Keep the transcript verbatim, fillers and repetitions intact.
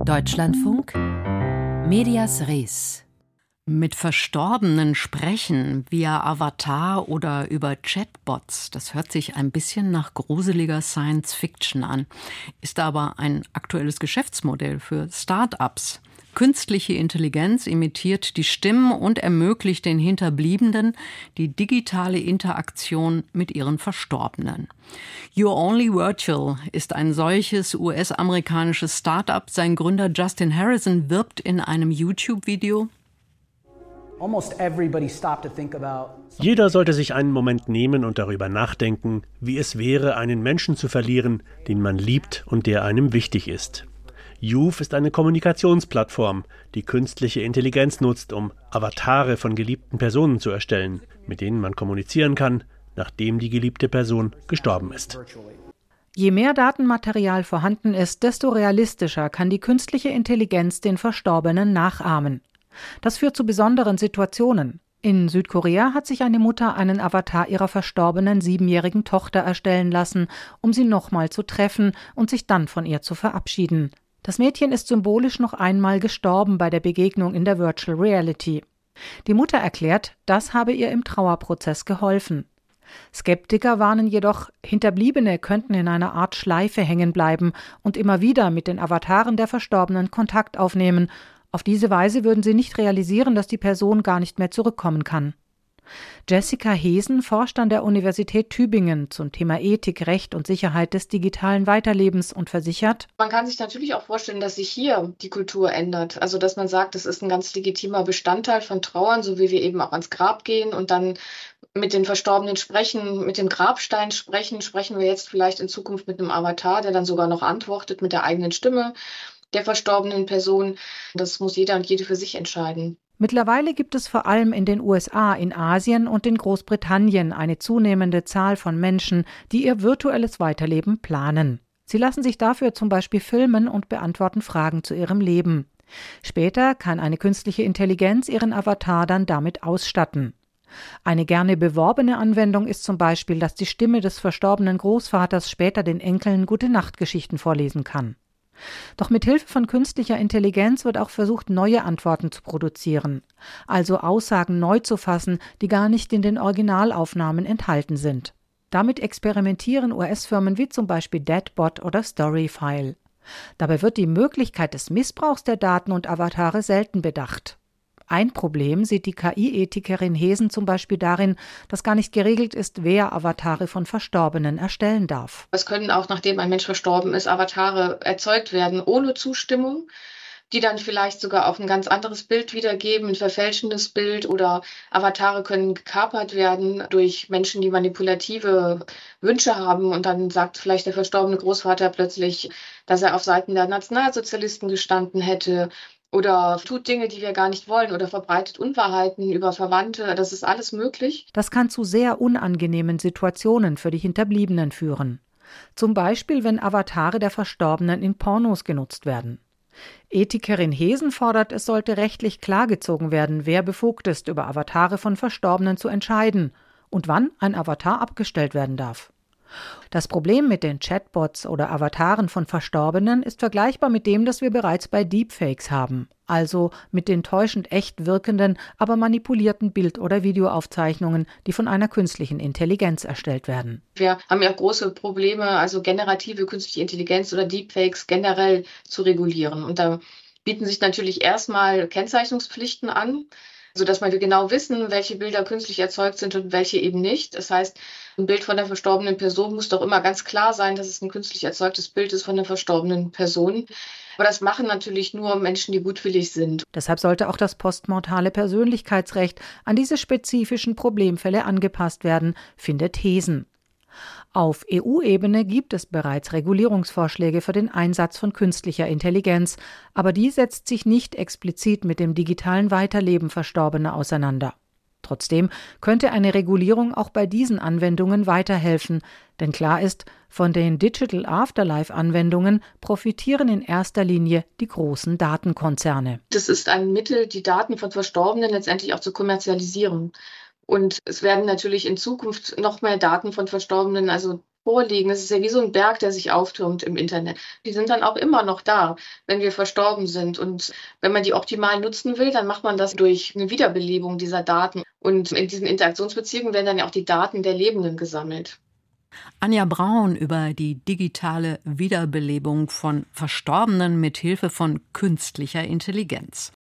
Deutschlandfunk, Medias Res. Mit Verstorbenen sprechen via Avatar oder über Chatbots, das hört sich ein bisschen nach gruseliger Science-Fiction an, ist aber ein aktuelles Geschäftsmodell für Start-ups. Künstliche Intelligenz imitiert die Stimmen und ermöglicht den Hinterbliebenen die digitale Interaktion mit ihren Verstorbenen. You're Only Virtual ist ein solches U S-amerikanisches Start-up. Sein Gründer Justin Harrison wirbt in einem YouTube-Video: Jeder sollte sich einen Moment nehmen und darüber nachdenken, wie es wäre, einen Menschen zu verlieren, den man liebt und der einem wichtig ist. Youth ist eine Kommunikationsplattform, die künstliche Intelligenz nutzt, um Avatare von geliebten Personen zu erstellen, mit denen man kommunizieren kann, nachdem die geliebte Person gestorben ist. Je mehr Datenmaterial vorhanden ist, desto realistischer kann die künstliche Intelligenz den Verstorbenen nachahmen. Das führt zu besonderen Situationen. In Südkorea hat sich eine Mutter einen Avatar ihrer verstorbenen siebenjährigen Tochter erstellen lassen, um sie nochmal zu treffen und sich dann von ihr zu verabschieden. Das Mädchen ist symbolisch noch einmal gestorben bei der Begegnung in der Virtual Reality. Die Mutter erklärt, das habe ihr im Trauerprozess geholfen. Skeptiker warnen jedoch, Hinterbliebene könnten in einer Art Schleife hängen bleiben und immer wieder mit den Avataren der Verstorbenen Kontakt aufnehmen. Auf diese Weise würden sie nicht realisieren, dass die Person gar nicht mehr zurückkommen kann. Jessica Hesen forscht an der Universität Tübingen zum Thema Ethik, Recht und Sicherheit des digitalen Weiterlebens und versichert: Man kann sich natürlich auch vorstellen, dass sich hier die Kultur ändert. Also dass man sagt, das ist ein ganz legitimer Bestandteil von Trauern, so wie wir eben auch ans Grab gehen und dann mit den Verstorbenen sprechen, mit dem Grabstein sprechen, sprechen wir jetzt vielleicht in Zukunft mit einem Avatar, der dann sogar noch antwortet mit der eigenen Stimme der verstorbenen Person. Das muss jeder und jede für sich entscheiden. Mittlerweile gibt es vor allem in den U S A, in Asien und in Großbritannien eine zunehmende Zahl von Menschen, die ihr virtuelles Weiterleben planen. Sie lassen sich dafür zum Beispiel filmen und beantworten Fragen zu ihrem Leben. Später kann eine künstliche Intelligenz ihren Avatar dann damit ausstatten. Eine gerne beworbene Anwendung ist zum Beispiel, dass die Stimme des verstorbenen Großvaters später den Enkeln Gute-Nacht-Geschichten vorlesen kann. Doch mit Hilfe von künstlicher Intelligenz wird auch versucht, neue Antworten zu produzieren, also Aussagen neu zu fassen, die gar nicht in den Originalaufnahmen enthalten sind. Damit experimentieren U S-Firmen wie zum Beispiel Deadbot oder Storyfile. Dabei wird die Möglichkeit des Missbrauchs der Daten und Avatare selten bedacht. Ein Problem sieht die K I-Ethikerin Hesen zum Beispiel darin, dass gar nicht geregelt ist, wer Avatare von Verstorbenen erstellen darf. Es können auch, nachdem ein Mensch verstorben ist, Avatare erzeugt werden ohne Zustimmung, die dann vielleicht sogar auf ein ganz anderes Bild wiedergeben, ein verfälschendes Bild, oder Avatare können gekapert werden durch Menschen, die manipulative Wünsche haben, und dann sagt vielleicht der verstorbene Großvater plötzlich, dass er auf Seiten der Nationalsozialisten gestanden hätte. Oder tut Dinge, die wir gar nicht wollen, oder verbreitet Unwahrheiten über Verwandte. Das ist alles möglich. Das kann zu sehr unangenehmen Situationen für die Hinterbliebenen führen. Zum Beispiel, wenn Avatare der Verstorbenen in Pornos genutzt werden. Ethikerin Hesen fordert, es sollte rechtlich klargezogen werden, wer befugt ist, über Avatare von Verstorbenen zu entscheiden und wann ein Avatar abgestellt werden darf. Das Problem mit den Chatbots oder Avataren von Verstorbenen ist vergleichbar mit dem, das wir bereits bei Deepfakes haben, also mit den täuschend echt wirkenden, aber manipulierten Bild- oder Videoaufzeichnungen, die von einer künstlichen Intelligenz erstellt werden. Wir haben ja große Probleme, also generative künstliche Intelligenz oder Deepfakes generell zu regulieren. Und da bieten sich natürlich erstmal Kennzeichnungspflichten an, sodass wir genau wissen, welche Bilder künstlich erzeugt sind und welche eben nicht. Das heißt, ein Bild von der verstorbenen Person muss doch immer ganz klar sein, dass es ein künstlich erzeugtes Bild ist von der verstorbenen Person. Aber das machen natürlich nur Menschen, die gutwillig sind. Deshalb sollte auch das postmortale Persönlichkeitsrecht an diese spezifischen Problemfälle angepasst werden, findet Hesen. Auf E U-Ebene gibt es bereits Regulierungsvorschläge für den Einsatz von künstlicher Intelligenz, aber die setzt sich nicht explizit mit dem digitalen Weiterleben Verstorbener auseinander. Trotzdem könnte eine Regulierung auch bei diesen Anwendungen weiterhelfen, denn klar ist, von den Digital Afterlife-Anwendungen profitieren in erster Linie die großen Datenkonzerne. Das ist ein Mittel, die Daten von Verstorbenen letztendlich auch zu kommerzialisieren. Und es werden natürlich in Zukunft noch mehr Daten von Verstorbenen, also vorliegen. Das ist ja wie so ein Berg, der sich auftürmt im Internet. Die sind dann auch immer noch da, wenn wir verstorben sind. Und wenn man die optimal nutzen will, dann macht man das durch eine Wiederbelebung dieser Daten. Und in diesen Interaktionsbeziehungen werden dann ja auch die Daten der Lebenden gesammelt. Anja Braun über die digitale Wiederbelebung von Verstorbenen mit Hilfe von künstlicher Intelligenz.